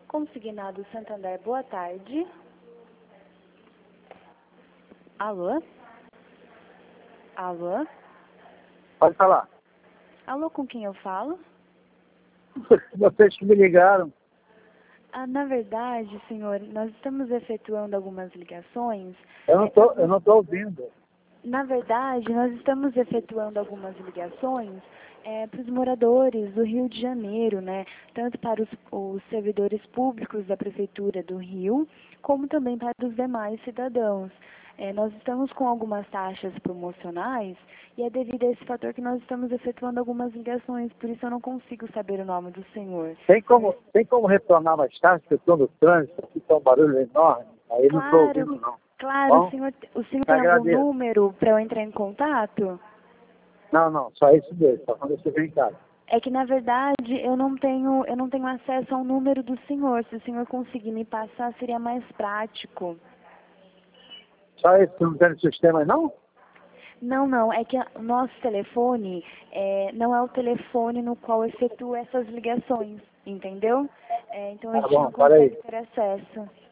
Consignado Santander, boa tarde. Alô? Alô? Pode falar. Alô, com quem eu falo? Vocês que me ligaram. Na verdade, senhor, nós estamos efetuando algumas ligações. Eu não tô ouvindo. Na verdade, nós estamos efetuando algumas ligações para os moradores do Rio de Janeiro, né? Tanto para os servidores públicos da Prefeitura do Rio, como também para os demais cidadãos. Nós estamos com algumas taxas promocionais e é devido a esse fator que nós estamos efetuando algumas ligações, por isso eu não consigo saber o nome do senhor. Tem como retornar mais tarde, porque eu estou no trânsito, aqui está um barulho enorme. Aí não estou ouvindo, não. Claro, Bom, o senhor tem algum número para eu entrar em contato? Não, só isso mesmo, só quando você vem em casa. É que, na verdade, eu não tenho acesso ao número do senhor. Se o senhor conseguir me passar, seria mais prático. Só isso, não tem no sistema, não? Não, é que o nosso telefone não é o telefone no qual eu efetuo essas ligações, entendeu? Então a Tá gente bom, não para aí. consegue ter acesso.